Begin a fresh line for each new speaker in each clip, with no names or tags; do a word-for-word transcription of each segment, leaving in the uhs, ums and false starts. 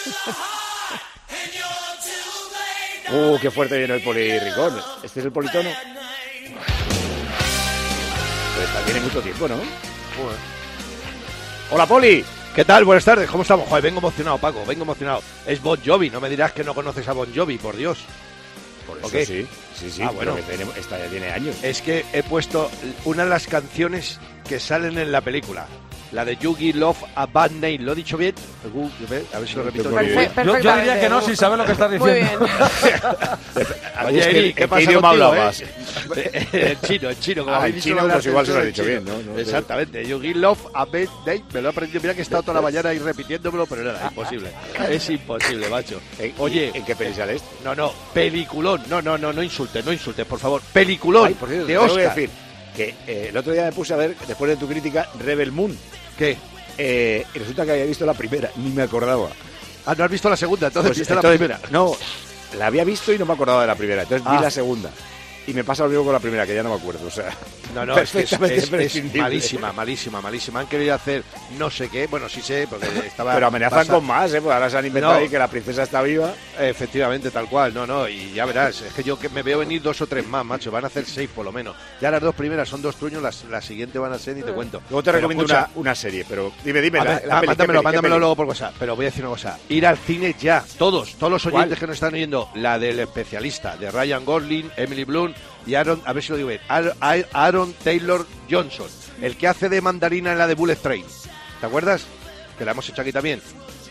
Uh, qué fuerte viene el polirricón. ¿Este es el politono? Pues está, tiene mucho tiempo, ¿no? Joder. ¡Hola, Poli!
¿Qué tal? Buenas tardes, ¿cómo estamos? Joder, vengo emocionado, Paco, vengo emocionado. Es Bon Jovi, no me dirás que no conoces a Bon Jovi, por Dios.
Por eso
¿Okay?
sí, sí, sí.
Ah, bueno.
Que tiene, esta ya tiene años.
Es que he puesto una de las canciones que salen en la película. La de You Give Love a Bad Name. ¿Lo he dicho bien? A ver si lo repito.
Perfect, yo, yo diría que no, sin saber lo que estás diciendo.
Muy bien.
Oye, Eri, ¿qué pasa
idioma
contigo,
hablabas?
Eh? En chino, en chino. Como
Ah,
habéis
en
dicho,
chino, pues igual se lo has dicho
chino.
bien, ¿no? No,
Exactamente. You Give Love a Bad Name. Me lo he aprendido. Mira que he estado toda la mañana ahí repitiéndomelo, pero nada, imposible. Es imposible, macho.
Oye, ¿en qué peli sale esto?
No, no, peliculón. No, no, no, no insultes, no insultes, por favor. Peliculón.
Ay, por cierto,
de
te voy a
Oscar.
decir que eh, el otro día me puse a ver, después de tu crítica, Rebel Moon.
¿Qué?
Eh, y resulta que había visto la primera, ni me acordaba.
Ah, ¿no has visto la segunda? Entonces,
Pues,
¿viste
entonces,
la primera?
No, la había visto y no me acordaba de la primera. Entonces
Ah.
vi la segunda. Y me pasa lo mismo con la primera, que ya no me acuerdo. O sea,
No, no, es, que es,
perfectamente
es- es
prescindible.
malísima, malísima, malísima. Han querido hacer no sé qué, bueno, sí sé, porque estaba...
Pero amenazan
basa-
con más, ¿eh? Porque ahora se han inventado
No.
ahí que la princesa está viva.
Efectivamente, tal cual, no, no, y ya verás, es que yo que me veo venir dos o tres más, macho, van a hacer seis por lo menos. Ya las dos primeras son dos truños, las, las siguientes van a ser, y te cuento.
Luego te
Pero
recomiendo
escucha,
una, una serie, pero dime, dime.
a
La,
ver,
la
ah,
peli, ¿qué
mándamelo,
peli, qué
mándamelo
peli?
luego por WhatsApp, pero voy a decir una cosa. Ir al cine ya, todos, todos los oyentes
¿Cuál?
que nos están oyendo, la del especialista, de Ryan Gosling, Emily Blunt y Aaron, a ver si lo digo bien, Aaron, Aaron Taylor Johnson, el que hace de mandarina en la de Bullet Train. ¿Te acuerdas? Que la hemos hecho aquí también.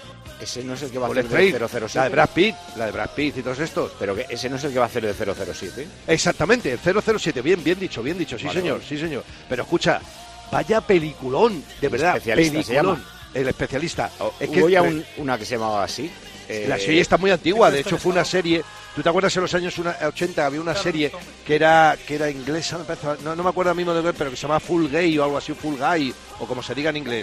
Ese no es el que va a
Bullet
hacer de
Train,
cero cero siete.
la de Brad Pitt, la de Brad Pitt y todos estos.
Pero que ese no es el que va a hacer de cero cero siete.
Exactamente, el cero cero siete, bien, bien dicho, bien dicho, sí
Vale,
señor,
vale.
sí señor. Pero escucha, vaya peliculón, de
El
verdad,
especialista se
peliculón.
llama.
El especialista. Es
Hubo ya
re-
un- una que se llamaba así. eh,
La serie está muy antigua, de hecho fue una serie. ¿Tú te acuerdas en los años una- ochenta había una serie que era que era inglesa, me parece, no, no me acuerdo ahora mismo de qué, pero que se llamaba Full Gay o algo así, Full Guy, o como se diga en inglés,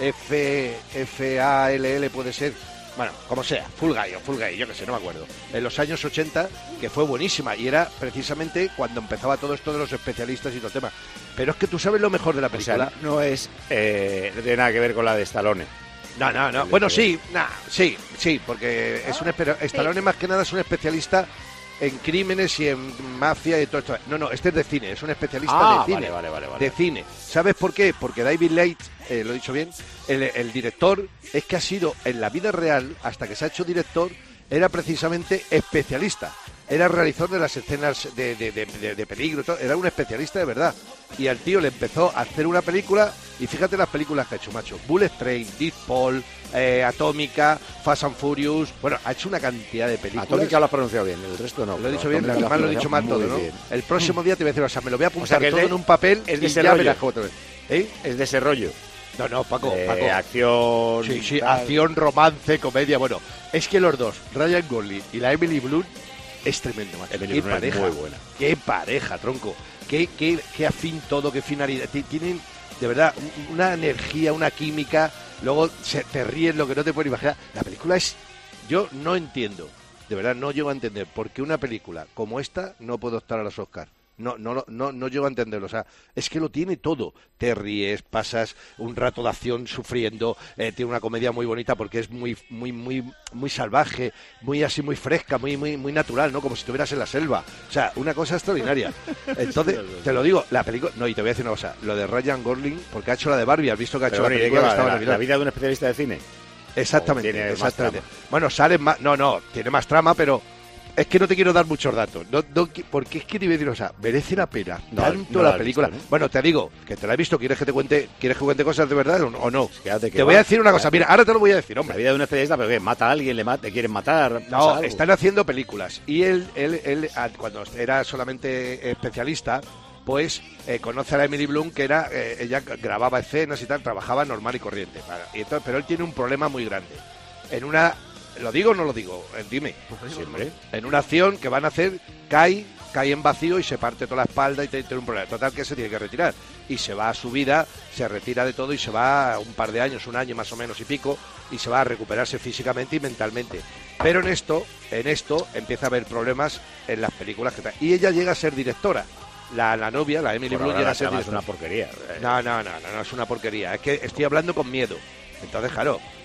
F, F A L L puede ser. Bueno, como sea, Full Guy o Full Gay, yo qué sé, no me acuerdo. En los años ochenta, que fue buenísima, y era precisamente cuando empezaba todo esto de los especialistas y todo el tema. Pero es que tú sabes lo mejor de la
O
película.
sea, no es. Eh, no tiene nada que ver con la de Stallone.
No, no, no.
El
Bueno,
de-
sí, nah, sí, sí, porque es un espe- Stallone más que nada es un especialista en crímenes y en mafia y todo esto. No, no, este es de cine, es un especialista
Ah,
de cine.
vale, vale, vale, vale.
De cine. ¿Sabes por qué? Porque David Leitch, eh, lo he dicho bien, el, el director es que ha sido en la vida real, hasta que se ha hecho director, era precisamente especialista. Era realizador de las escenas de, de, de, de- de peligro, todo. Era un especialista de verdad. Y al tío le empezó a hacer una película, y fíjate las películas que ha hecho, macho. Bullet Train, Deep Paul, eh, Atómica, Fast and Furious. Bueno, ha hecho una cantidad de películas.
Atómica lo has pronunciado bien, el resto no.
Lo he dicho
pero
bien,
Atómica
además lo he
has
dicho mal todo,
pronunciado
¿no?
muy bien.
El próximo día te voy a decir, o sea, me lo voy a apuntar
O sea, que es
todo
de-
en un papel
es de
y
ese
ya
rollo.
verás cómo te ves. ¿Eh?
Es de ese rollo.
No, no, Paco,
Eh,
Paco.
acción.
Sí, sí,
tal.
acción, romance, comedia. Bueno, es que los dos, Ryan Gosling y la Emily Blunt, es tremendo, macho.
Emily
Qué
Blunt es
pareja,
muy buena.
qué pareja, tronco. Qué, qué, qué afín todo, qué finalidad. Ti- Tienen, de verdad, un- una energía, una química. Luego se, te ríes lo que no te puedes imaginar. La película es... Yo no entiendo, de verdad, no llego a entender por qué una película como esta no puede optar a los Oscars. No, no, no, no llego a entenderlo. O sea, es que lo tiene todo. Te ríes, pasas un rato de acción sufriendo, eh, tiene una comedia muy bonita porque es muy, muy, muy, muy salvaje, muy así, muy fresca, muy, muy, muy natural, ¿no? Como si estuvieras en la selva. O sea, una cosa extraordinaria. Entonces, te lo digo, la película. No, y te voy a decir una cosa. Lo de Ryan Gosling, porque ha hecho la de Barbie, has visto que ha hecho
Pero
la
bueno, ¿y de qué
película que
va?
estaba
la,
nominada?
la vida de un especialista de cine.
Exactamente,
¿O tiene más
exactamente.
trama?
Bueno, sale más. No, no, tiene más trama, pero es que no te quiero dar muchos datos. No, no, qui- porque es que te voy a decir, o sea, merece la pena
No,
tanto
no la
la
has
película.
visto, ¿no?
Bueno, te digo, que te la he visto, ¿quieres que te cuente, quieres que cuente cosas de verdad o no? o no?
Quédate que
Te
va.
voy a decir una cosa, mira, ahora te lo voy a decir,
La
hombre.
vida de un especialista, pero ¿qué? ¿Mata a alguien? ¿Le, mata, le quieren matar? ¿Pasa
No,
algo?
están haciendo películas. Y él, él, él ah, cuando era solamente especialista, pues eh, conoce a la Emily Blunt, que era, eh, ella grababa escenas y tal, trabajaba normal y corriente. Vale, y entonces, pero él tiene un problema muy grande. En una, ¿lo digo o no lo digo? Eh, Dime.
Siempre.
En una acción que van a hacer, cae, cae en vacío y se parte toda la espalda y tiene un problema. Total que se tiene que retirar. Y se va a su vida, se retira de todo y se va un par de años, un año más o menos y pico, y se va a recuperarse físicamente y mentalmente. Pero en esto, en esto, empieza a haber problemas en las películas que trae. Y ella llega a ser directora. La, la novia, la Emily
Por
Blunt,
ahora
llega
la
a ser
trama es
directora.
una porquería.
No, no, no, no, no es una porquería. Es que estoy hablando con miedo. Entonces, claro,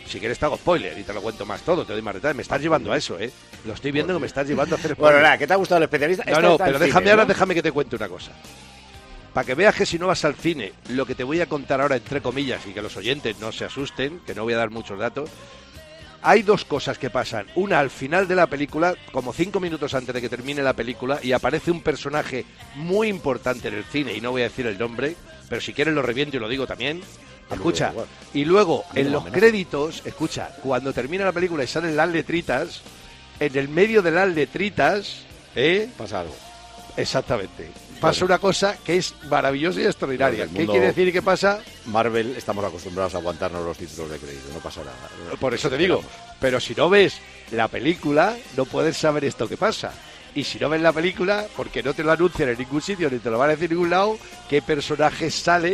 Si quieres te hago spoiler y te lo cuento más todo, te doy más detalles. Me estás llevando a eso, ¿eh? Lo estoy viendo que me estás llevando a hacer spoiler.
Bueno, nada, ¿qué te ha gustado el especialista?
No,
Esta
no,
está en
pero
cine,
déjame ahora,
¿no?
déjame que te cuente una cosa. Para que veas que si no vas al cine, lo que te voy a contar ahora, entre comillas, y que los oyentes no se asusten, que no voy a dar muchos datos, hay dos cosas que pasan. Una, al final de la película, como cinco minutos antes de que termine la película, y aparece un personaje muy importante en el cine, y no voy a decir el nombre, pero si quieres lo reviento y lo digo también. Escucha, y luego en los créditos, escucha, cuando termina la película y salen las letritas, en el medio de las letritas, ¿eh?
Pasa algo.
Exactamente. Pasa una cosa que es maravillosa y extraordinaria.
Bueno,
¿Qué
mundo...
quiere decir que pasa?
Marvel, estamos acostumbrados a aguantarnos los títulos de crédito, no pasa nada.
Por eso te digo, pero si no ves la película, no puedes saber esto que pasa. Y si no ves la película, porque no te lo anuncian en ningún sitio, ni te lo van a decir en ningún lado, qué personaje sale,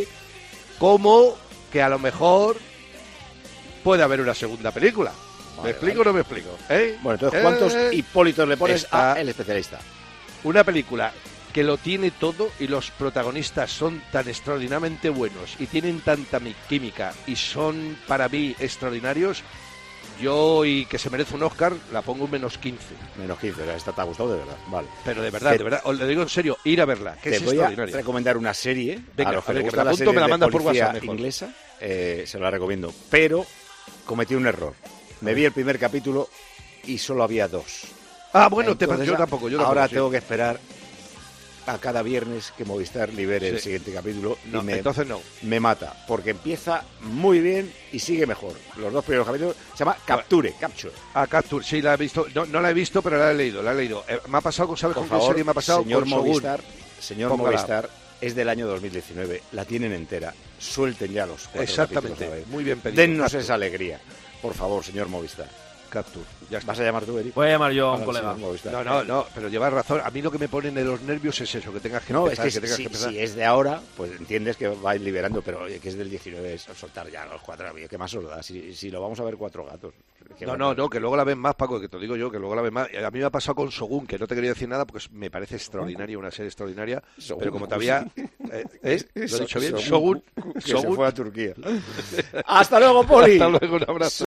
como que a lo mejor puede haber una segunda película. ¿Me
Vale,
explico
vale.
o no me explico? ¿Eh?
Bueno, entonces, ¿cuántos
¿Eh?
Hipólitos le pones
Está...
a El Especialista?
Una película que lo tiene todo y los protagonistas son tan extraordinariamente buenos y tienen tanta mi- química y son para mí extraordinarios, yo y que se merece un Oscar la pongo un menos quince.
Menos quince, esta te ha gustado de verdad. Vale.
Pero de verdad,
Te-
de verdad, os lo digo en serio, ir a verla, que
Te
es
voy a
extraordinaria.
recomendar una serie.
Venga,
a los que
a ver,
les
que
gusta
me la
la
apunto,
serie
me la
de
mandas por
policía
WhatsApp mejor.
inglesa, eh, se la recomiendo. Pero cometí un error. Me vi el primer capítulo y solo había dos.
Ah, bueno, te,
Entonces,
yo tampoco, yo tampoco.
ahora
sí.
tengo que esperar a cada viernes que Movistar libere el
Sí.
siguiente capítulo
No,
y me,
entonces no.
me mata, porque empieza muy bien y sigue mejor. Los dos primeros capítulos se llama Capture, Capture.
A Capture, sí, la he visto, no, no la he visto, pero la he leído, la he leído. Eh, me ha pasado, ¿sabes
Por
con qué
favor,
serie me ha pasado?
señor
Con Shogun.
Movistar, señor
Póngala.
Movistar, es del año dos mil diecinueve, la tienen entera, suelten ya los cuatro
Exactamente,
capítulos a la vez.
muy bien pedido.
Dennos
Capture.
esa alegría, por favor, señor Movistar.
Capture, ya está.
¿Vas a llamar tú, Eric?
Voy a llamar yo a un
Al
colega.
señor Movistar.
No, no, no, pero llevas razón. A mí lo que me ponen de los nervios es eso, que tengas que
No,
empezar,
es que,
tengas
si,
que empezar.
si es de ahora, pues entiendes que va a ir liberando, pero oye, que es del diecinueve, es soltar ya los cuatro, oye, ¿qué más os da? Si, si lo vamos a ver cuatro gatos. ¿Qué
No,
más
no,
da?
no, que luego la ven más, Paco, que te lo digo yo, que luego la ven más. A mí me ha pasado con Shogun, que no te quería decir nada, porque me parece extraordinaria, una serie extraordinaria,
Shogun.
pero como todavía... Eh, ¿eh? ¿Lo he dicho bien?
Shogun,
Shogun.
que se
Shogun.
fue a Turquía. ¡Hasta luego, Poli!
Hasta luego, un abrazo.